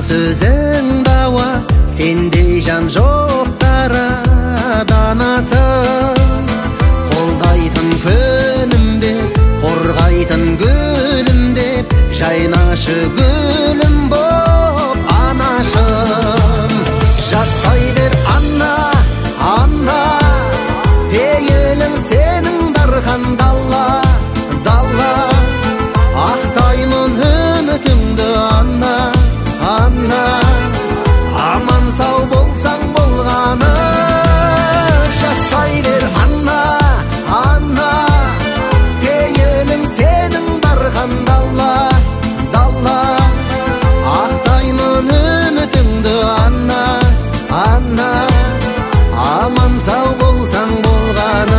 сөзің дауа, сендей жан жоқтара данасың. Қолдайтын күнім деп, қорғайтын гүлім деп, жайнашы гүлім боп анашым. Жасай бер Анна, Анна, пейілің сенің дархан далла, далла. Ақтаймын үмітіңді Анна, Анна, аман сау болсаң болғаны. Жасай бер Анна, Анна, пейілің сенің дархан далла, далла. Ақтаймын үмітіңді Анна, Анна, аман сау болсаң болғаны.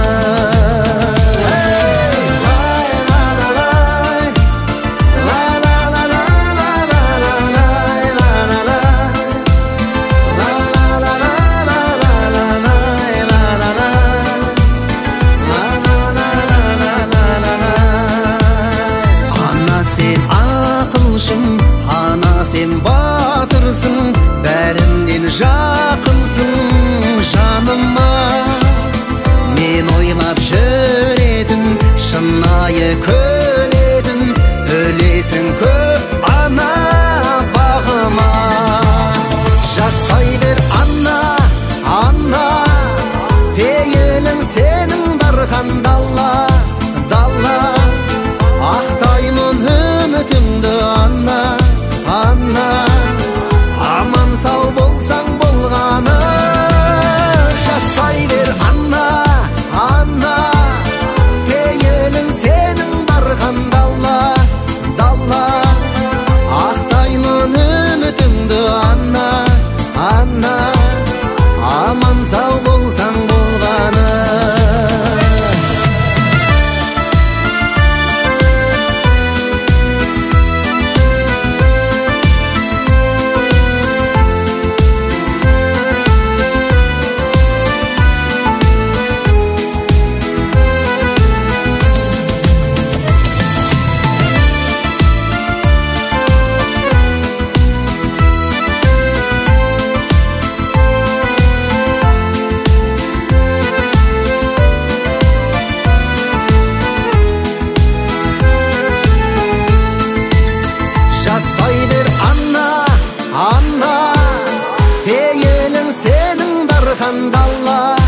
Ана сен батырсың, бәрімнен жақынсың жаныма. Мен ойлап жүретін, шынайы көлетін, үлесің көп ана бағыма. Жасай бер Анна, Анна, пейілің сенің дархан далла, далла. Ақтаймын үмітіңді Анна, Анна, аман сау болсаң болғаны. Жасай бер Анна, Анна, пейілің сенің дархан далла, далла. Ақтаймын үмітіңді Анна, Анна, аман сау болсаң болғаны. Жасай бер Анна, Анна, пейілің сенің дархан далла,